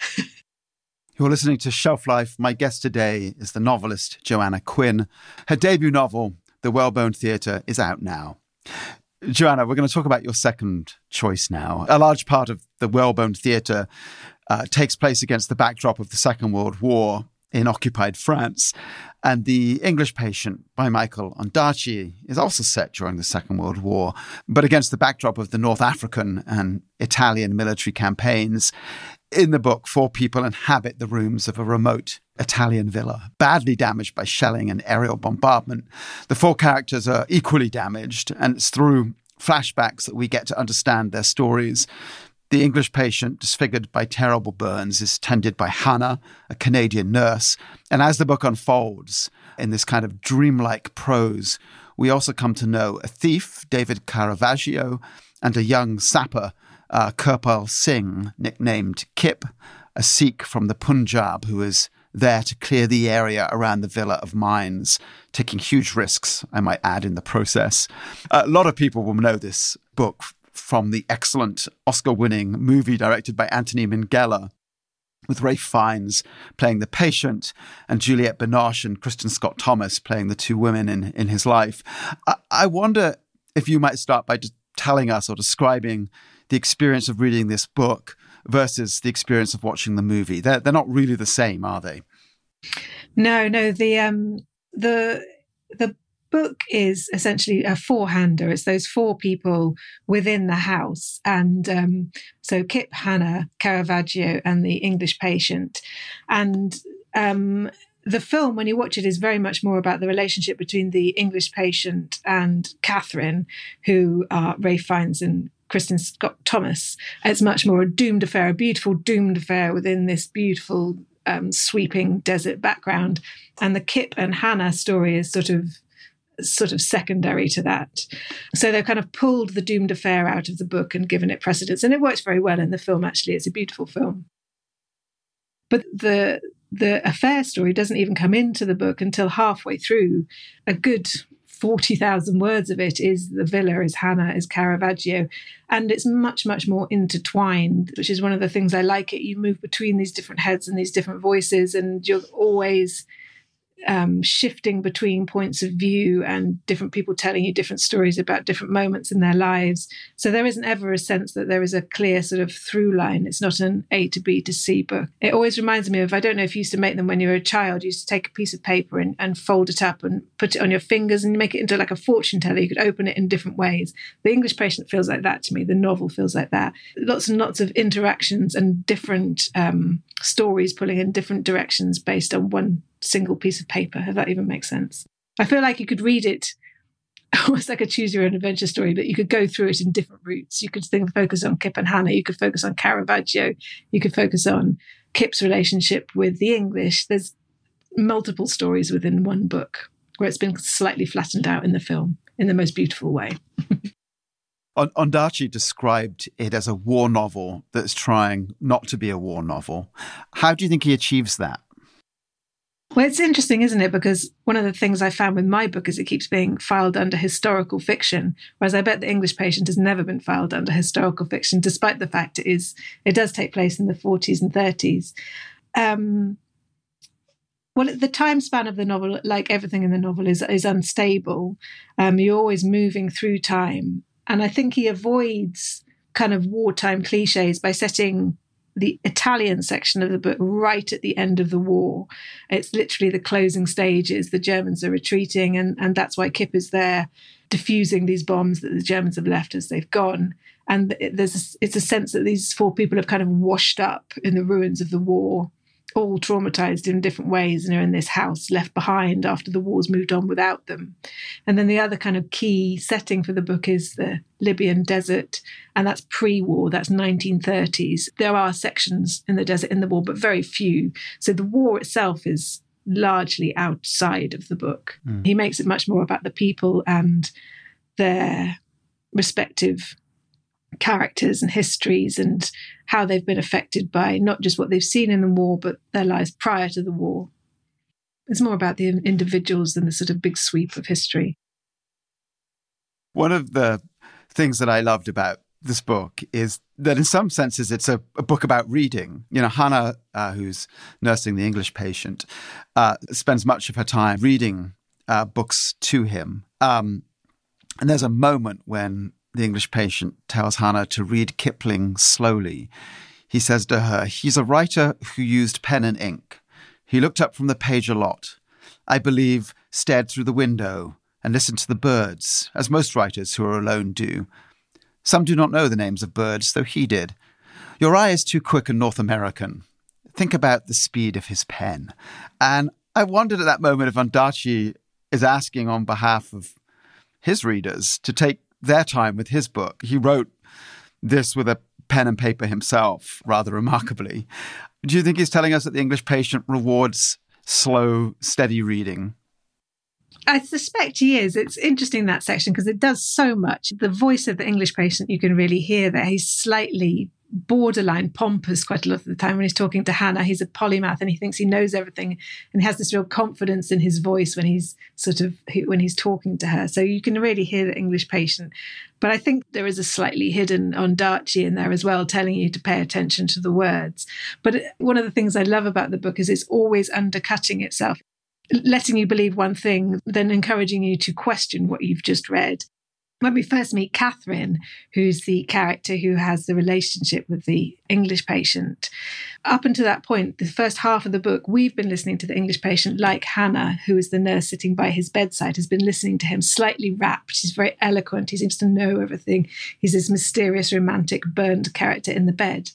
You're listening to Shelf Life. My guest today is the novelist Joanna Quinn. Her debut novel, The Whalebone Theatre, is out now. Joanna, we're going to talk about your second choice now. A large part of The Whalebone Theatre takes place against the backdrop of the Second World War in occupied France. And The English Patient by Michael Ondaatje is also set during the Second World War, but against the backdrop of the North African and Italian military campaigns. In the book, 4 people inhabit the rooms of a remote Italian villa, badly damaged by shelling and aerial bombardment. The 4 characters are equally damaged, and it's through flashbacks that we get to understand their stories. The English Patient, disfigured by terrible burns, is tended by Hannah, a Canadian nurse. And as the book unfolds in this kind of dreamlike prose, we also come to know a thief, David Caravaggio, and a young sapper, Kirpal Singh, nicknamed Kip, a Sikh from the Punjab who is there to clear the area around the villa of mines, taking huge risks, I might add, in the process. A lot of people will know this book from the excellent Oscar-winning movie directed by Anthony Minghella, with Ralph Fiennes playing the patient and Juliette Binoche and Kristen Scott Thomas playing the 2 women in his life. I wonder if you might start by just telling us or describing the experience of reading this book versus the experience of watching the movie. They're not really the same, are they? No. The book is essentially a 4-hander. It's those 4 people within the house. And so Kip, Hannah, Caravaggio, and the English Patient. And The film, when you watch it, is very much more about the relationship between the English patient and Catherine, who are Ralph Fiennes and Kristen Scott Thomas. It's much more a doomed affair, a beautiful doomed affair within this beautiful sweeping desert background. And the Kip and Hannah story is sort of secondary to that. So they've kind of pulled the doomed affair out of the book and given it precedence. And it works very well in the film, actually. It's a beautiful film. But the affair story doesn't even come into the book until halfway through. A good 40,000 words of it is the villa, is Hannah, is Caravaggio. And it's much, much more intertwined, which is one of the things I like it. You move between these different heads and these different voices, and you're always shifting between points of view and different people telling you different stories about different moments in their lives. So there isn't ever a sense that there is a clear sort of through line. It's not an A to B to C book. It always reminds me of, I don't know if you used to make them when you were a child, you used to take a piece of paper and fold it up and put it on your fingers and make it into like a fortune teller. You could open it in different ways. The English Patient feels like that to me. The novel feels like that. Lots and lots of interactions and different stories pulling in different directions based on one single piece of paper, if that even makes sense. I feel like you could read it almost like a choose your own adventure story, but you could go through it in different routes. You could focus on Kip and Hannah, you could focus on Caravaggio, you could focus on Kip's relationship with the English. There's multiple stories within one book where it's been slightly flattened out in the film in the most beautiful way. Ondaatje described it as a war novel that's trying not to be a war novel. How do you think he achieves that? Well, it's interesting, isn't it? Because one of the things I found with my book is it keeps being filed under historical fiction, whereas I bet The English Patient has never been filed under historical fiction, despite the fact it does take place in the 40s and 30s. Well, the time span of the novel, like everything in the novel, is unstable. You're always moving through time. And I think he avoids kind of wartime cliches by setting the Italian section of the book right at the end of the war. It's literally the closing stages. The Germans are retreating, and that's why Kip is there diffusing these bombs that the Germans have left as they've gone. And it's a sense that these four people have kind of washed up in the ruins of the war, all traumatized in different ways, and are in this house left behind after the war's moved on without them. And then the other kind of key setting for the book is the Libyan desert, and that's pre-war, that's 1930s. There are sections in the desert in the war, but very few. So the war itself is largely outside of the book. He makes it much more about the people and their respective characters and histories and how they've been affected by not just what they've seen in the war, but their lives prior to the war. It's more about the individuals than the sort of big sweep of history. One of the things that I loved about this book is that in some senses it's a book about reading. You know, Hannah, who's nursing the English patient, spends much of her time reading books to him. And there's a moment when the English patient tells Hannah to read Kipling slowly. He says to her, "He's a writer who used pen and ink. He looked up from the page a lot. I believe stared through the window and listened to the birds, as most writers who are alone do. Some do not know the names of birds, though he did. Your eye is too quick and North American. Think about the speed of his pen." And I wondered at that moment if Ondaatje is asking on behalf of his readers to take their time with his book. He wrote this with a pen and paper himself, rather remarkably. Do you think he's telling us that the English patient rewards slow, steady reading? I suspect he is. It's interesting, that section, because it does so much. The voice of the English patient, you can really hear there. He's slightly borderline pompous quite a lot of the time when he's talking to Hannah. He's a polymath and he thinks he knows everything and has this real confidence in his voice when he's talking to her. So you can really hear the English patient. But I think there is a slightly hidden Ondaatje in there as well, telling you to pay attention to the words. But one of the things I love about the book is it's always undercutting itself, letting you believe one thing, then encouraging you to question what you've just read. When we first meet Catherine, who's the character who has the relationship with the English patient, up until that point, the first half of the book, we've been listening to the English patient like Hannah, who is the nurse sitting by his bedside, has been listening to him slightly rapt. He's very eloquent. He seems to know everything. He's this mysterious, romantic, burned character in the bed.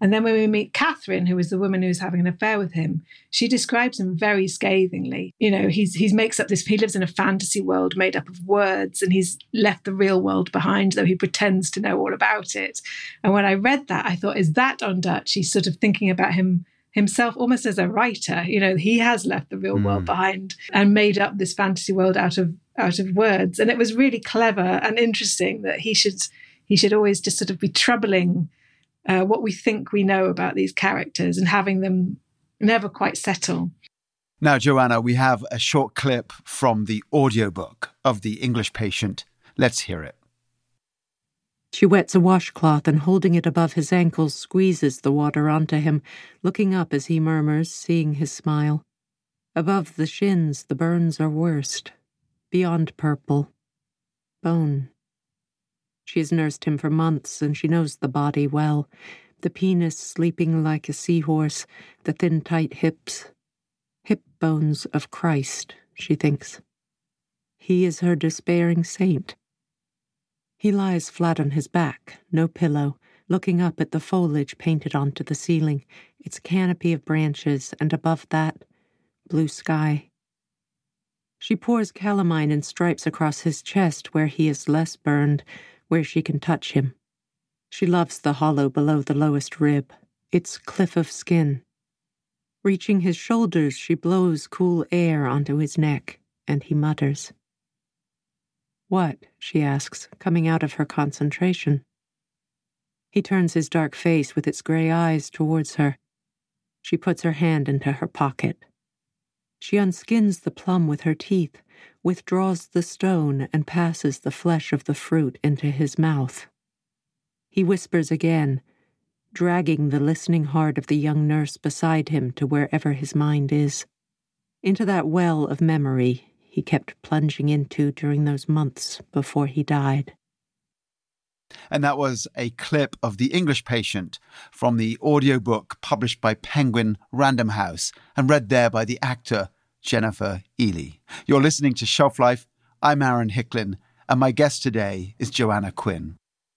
And then when we meet Catherine, who is the woman who's having an affair with him, she describes him very scathingly. You know, he makes up this, he lives in a fantasy world made up of words, and he's left the real world behind, though he pretends to know all about it. And when I read that, I thought, is that Ondaatje sort of thinking about himself almost as a writer? You know, he has left the real world behind and made up this fantasy world out of words. And it was really clever and interesting that he should always just sort of be troubling what we think we know about these characters and having them never quite settle. Now, Joanna, we have a short clip from the audiobook of The English Patient. Let's hear it. She wets a washcloth and, holding it above his ankles, squeezes the water onto him, looking up as he murmurs, seeing his smile. Above the shins, the burns are worst. Beyond purple. Bone. She has nursed him for months, and she knows the body well. The penis sleeping like a seahorse, the thin, tight hips. Hip bones of Christ, she thinks. He is her despairing saint. He lies flat on his back, no pillow, looking up at the foliage painted onto the ceiling, its canopy of branches, and above that, blue sky. She pours calamine in stripes across his chest where he is less burned, where she can touch him. She loves the hollow below the lowest rib, its cliff of skin. Reaching his shoulders, she blows cool air onto his neck, and he mutters. What? She asks, coming out of her concentration. He turns his dark face with its gray eyes towards her. She puts her hand into her pocket. She unskins the plum with her teeth, withdraws the stone, and passes the flesh of the fruit into his mouth. He whispers again, dragging the listening heart of the young nurse beside him to wherever his mind is, into that well of memory he kept plunging into during those months before he died. And that was a clip of The English Patient from the audiobook published by Penguin Random House and read there by the actor Jennifer Ehle. You're listening to Shelf Life. I'm Aaron Hicklin, and my guest today is Joanna Quinn.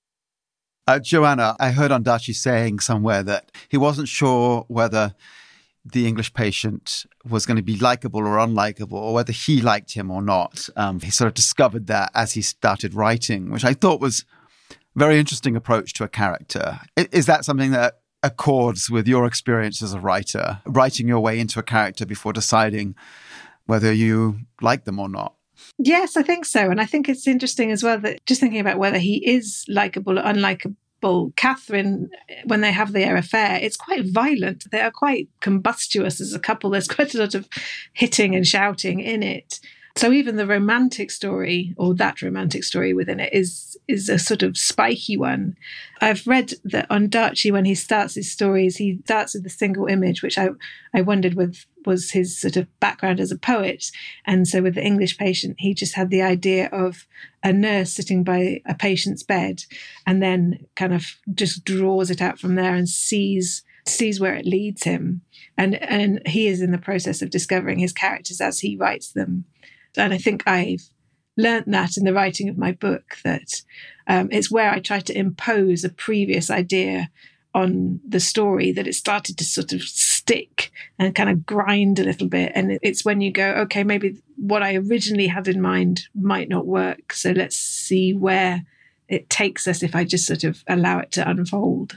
Joanna, I heard Ondaatje saying somewhere that he wasn't sure whether The English Patient was going to be likable or unlikable, or whether he liked him or not. He sort of discovered that as he started writing, which I thought was a very interesting approach to a character. Is that something that accords with your experience as a writer, writing your way into a character before deciding whether you like them or not? Yes, I think so. And I think it's interesting as well that just thinking about whether he is likable or unlikable, Catherine, when they have their affair, it's quite violent. They are quite combustious as a couple. There's quite a lot of hitting and shouting in it. So even the romantic story, or that romantic story within it, is a sort of spiky one. I've read that Ondaatje, when he starts his stories, he starts with a single image, which I wondered was his sort of background as a poet. And so with The English Patient, he just had the idea of a nurse sitting by a patient's bed and then kind of just draws it out from there and sees where it leads him. And he is in the process of discovering his characters as he writes them. And I think I've learnt that in the writing of my book, that it's where I tried to impose a previous idea on the story that it started to sort of stick and kind of grind a little bit. And it's when you go, okay, maybe what I originally had in mind might not work. So let's see where it takes us if I just sort of allow it to unfold.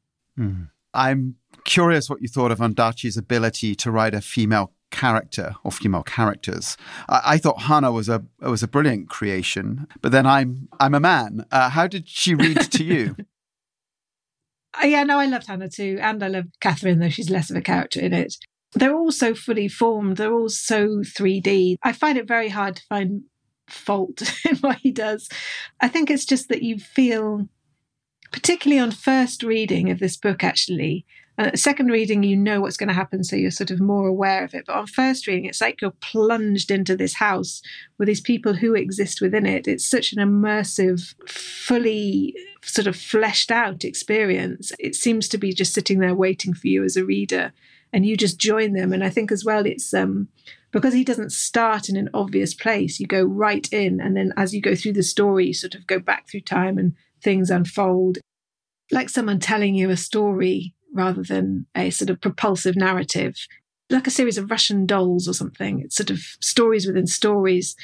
I'm curious what you thought of Ondaatje's ability to write a female character or female characters. I thought Hannah was a brilliant creation, but then I'm a man. How did she read to you? Yeah, no, I loved Hannah too, and I love Catherine, though she's less of a character in it. They're all so fully formed. They're all so 3D. I find it very hard to find fault in what he does. I think it's just that you feel, particularly on first reading of this book, actually. Second reading, you know what's going to happen, so you're sort of more aware of it. But on first reading, it's like you're plunged into this house with these people who exist within it. It's such an immersive, fully sort of fleshed out experience. It seems to be just sitting there waiting for you as a reader, and you just join them. And I think as well, it's because he doesn't start in an obvious place. You go right in, and then as you go through the story, you sort of go back through time and things unfold. Like someone telling you a story rather than a sort of propulsive narrative, like a series of Russian dolls or something. It's sort of stories within stories.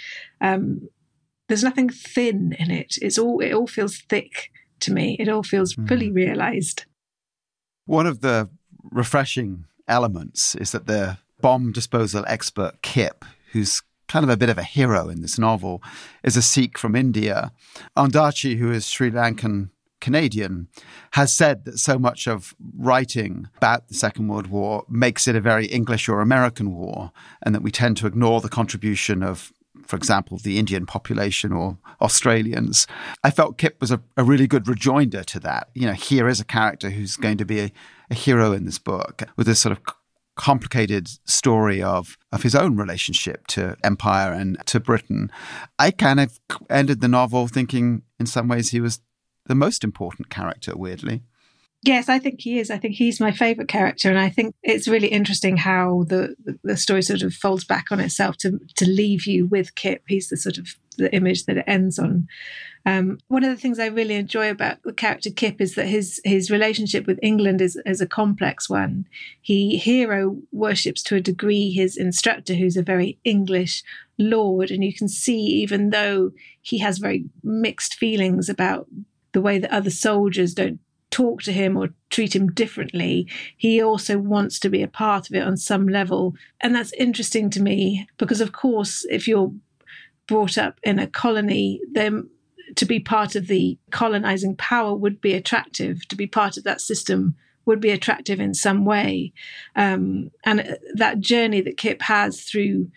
There's nothing thin in it. It all feels thick to me. It all feels fully realised. One of the refreshing elements is that the bomb disposal expert Kip, who's kind of a bit of a hero in this novel, is a Sikh from India. Ondaatje, who is Sri Lankan Canadian, has said that so much of writing about the Second World War makes it a very English or American war, and that we tend to ignore the contribution of, for example, the Indian population or Australians. I felt Kip was a really good rejoinder to that. You know, here is a character who's going to be a hero in this book with this sort of complicated story of his own relationship to empire and to Britain. I kind of ended the novel thinking in some ways he was the most important character, weirdly. Yes, I think he is. I think he's my favourite character, and I think it's really interesting how the story sort of folds back on itself to leave you with Kip. He's the sort of the image that it ends on. One of the things I really enjoy about the character Kip is that his relationship with England is a complex one. He hero worships to a degree his instructor, who's a very English lord, and you can see, even though he has very mixed feelings about the way that other soldiers don't talk to him or treat him differently, he also wants to be a part of it on some level. And that's interesting to me because, of course, if you're brought up in a colony, then to be part of the colonizing power would be attractive. To be part of that system would be attractive in some way. And that journey that Kip has through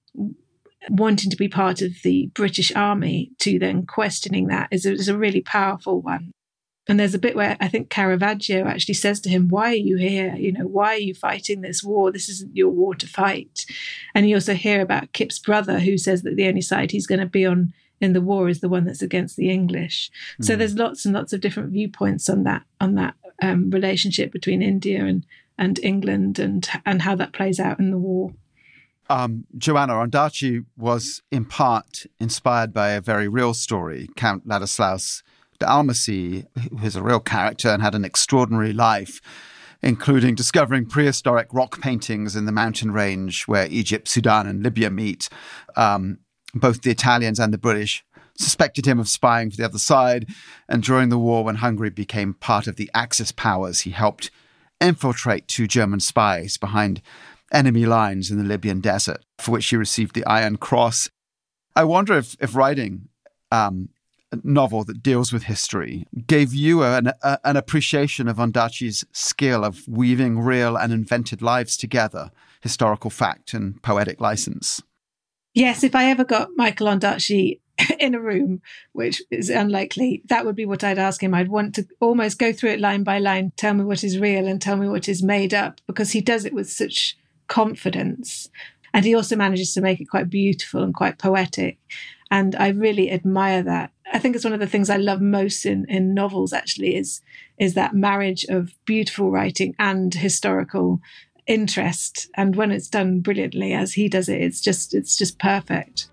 wanting to be part of the British Army to then questioning that is a really powerful one. And there's a bit where I think Caravaggio actually says to him, "Why are you here? You know, why are you fighting this war? This isn't your war to fight." And you also hear about Kip's brother, who says that the only side he's going to be on in the war is the one that's against the English. So there's lots and lots of different viewpoints on that relationship between India and England and how that plays out in the war. Joanna, Ondaatje was in part inspired by a very real story. Count Ladislaus de Almasi, who is a real character and had an extraordinary life, including discovering prehistoric rock paintings in the mountain range where Egypt, Sudan and Libya meet. Both the Italians and the British suspected him of spying for the other side, and during the war, when Hungary became part of the Axis powers, he helped infiltrate 2 German spies behind enemy lines in the Libyan desert, for which he received the Iron Cross. I wonder if writing a novel that deals with history gave you an appreciation of Ondaatje's skill of weaving real and invented lives together, historical fact and poetic license. Yes, if I ever got Michael Ondaatje in a room, which is unlikely, that would be what I'd ask him. I'd want to almost go through it line by line, tell me what is real and tell me what is made up, because he does it with such confidence. And he also manages to make it quite beautiful and quite poetic. And I really admire that. I think it's one of the things I love most in novels, actually, is that marriage of beautiful writing and historical interest. And when it's done brilliantly, as he does it, it's just perfect.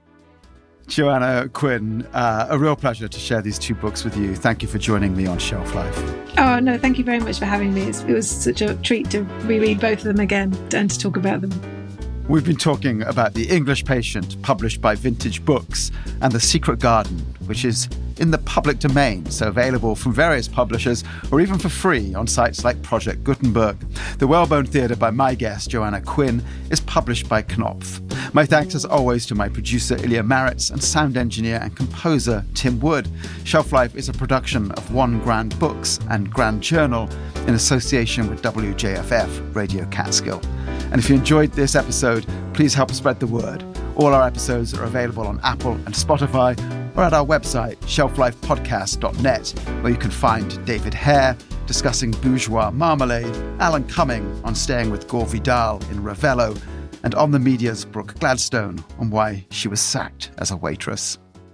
Joanna Quinn, a real pleasure to share these 2 books with you. Thank you for joining me on Shelf Life. Oh, no, thank you very much for having me. It was such a treat to reread both of them again and to talk about them. We've been talking about The English Patient, published by Vintage Books, and The Secret Garden, which is in the public domain, so available from various publishers or even for free on sites like Project Gutenberg. The Whalebone Theatre by my guest, Joanna Quinn, is published by Knopf. My thanks as always to my producer, Ilya Maritz, and sound engineer and composer, Tim Wood. Shelf Life is a production of One Grand Books and Grand Journal in association with WJFF Radio Catskill. And if you enjoyed this episode, please help spread the word. All our episodes are available on Apple and Spotify or at our website, shelflifepodcast.net, where you can find David Hare discussing bourgeois marmalade, Alan Cumming on staying with Gore Vidal in Ravello, and On the Media's Brooke Gladstone on why she was sacked as a waitress.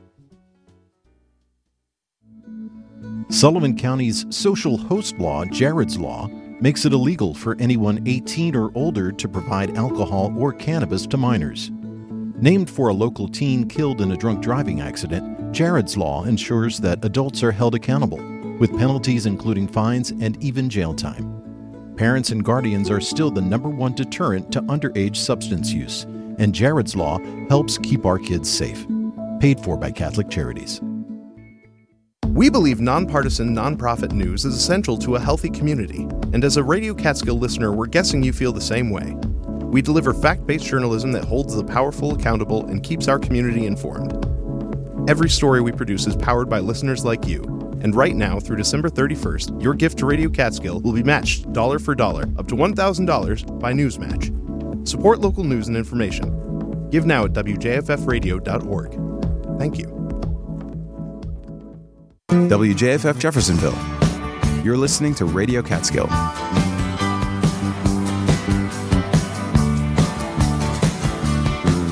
Sullivan County's social host law, Jared's Law, makes it illegal for anyone 18 or older to provide alcohol or cannabis to minors. Named for a local teen killed in a drunk driving accident, Jared's Law ensures that adults are held accountable, with penalties including fines and even jail time. Parents and guardians are still the #1 deterrent to underage substance use, and Jared's Law helps keep our kids safe. Paid for by Catholic Charities. We believe nonpartisan, nonprofit news is essential to a healthy community, and as a Radio Catskill listener, we're guessing you feel the same way. We deliver fact-based journalism that holds the powerful accountable and keeps our community informed. Every story we produce is powered by listeners like you, and right now, through December 31st, your gift to Radio Catskill will be matched dollar for dollar, up to $1,000 by Newsmatch. Support local news and information. Give now at wjffradio.org. Thank you. WJFF Jeffersonville. You're listening to Radio Catskill.